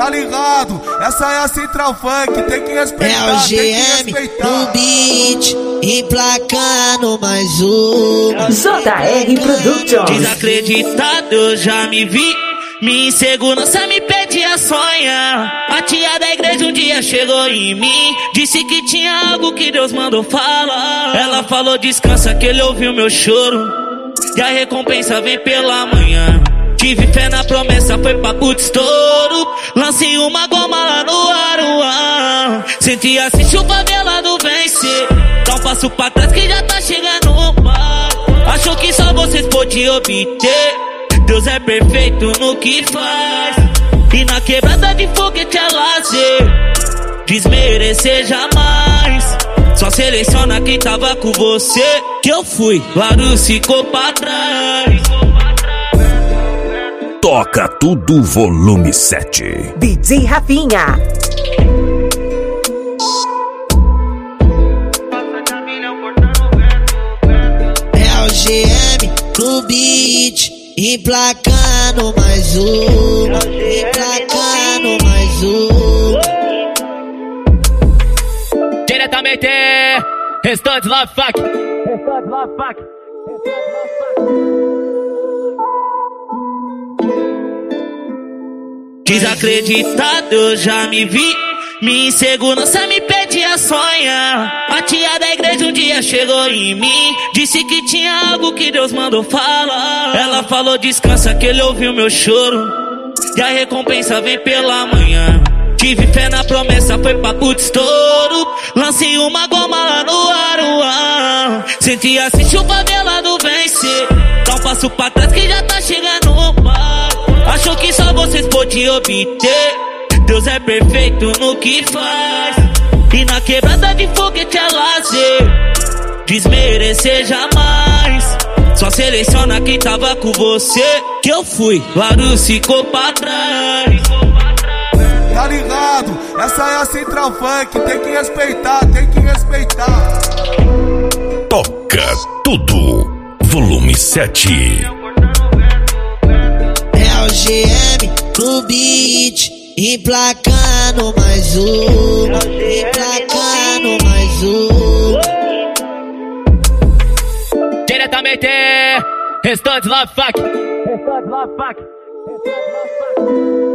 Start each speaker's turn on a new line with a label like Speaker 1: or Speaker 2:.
Speaker 1: Tá ligado? Essa é a Central Funk, tem que respeitar,
Speaker 2: é o GM no beat, emplacando mais um
Speaker 3: JR Productions.
Speaker 4: Desacreditado eu já me vi, minha insegurança me pede a sonha. A tia da igreja um dia chegou em mim, disse que tinha algo que Deus mandou falar. Ela falou descansa que ele ouviu meu choro, e a recompensa vem pela manhã. Tive fé na promessa, foi papo de estouro. Lancei uma goma lá no Aruan. Senti assistir o favelado vencer. Dá um passo pra trás que já tá chegando o mar. Achou que só vocês podiam obter. Deus é perfeito no que faz. E na quebrada de foguete é lazer. Desmerecer jamais. Só seleciona quem tava com você. Que eu fui, Larus ficou pra trás.
Speaker 5: Toca Tudo Volume 7.
Speaker 3: DJ Rafinha.
Speaker 2: É o GM no beat, emplacando mais um, emplacando mais um.
Speaker 4: Diretamente, Restante Love Fuck. Desacreditado eu já me vi, minha insegurança me pede a sonha. A tia da igreja um dia chegou em mim, disse que tinha algo que Deus mandou falar. Ela falou descansa que ele ouviu meu choro, e a recompensa vem pela manhã. Tive fé na promessa, foi papo de estouro. Lancei uma goma lá no Aruan. Senti assistir o favelado vencer. Dá um passo pra trás que já tá chegando o mar. Achou que só vocês podiam obter. Deus é perfeito no que faz. E na quebrada de foguete é lazer. Desmerecer jamais. Só seleciona quem tava com você. Que eu fui, Larus ficou pra trás.
Speaker 1: Tá ligado? Essa é a Central Funk, tem que respeitar, tem que respeitar.
Speaker 5: Toca Tudo Volume 7.
Speaker 2: É o GM no beat, emplacando mais um, emplacando mais um.
Speaker 4: Diretamente, Restante Love Fuck.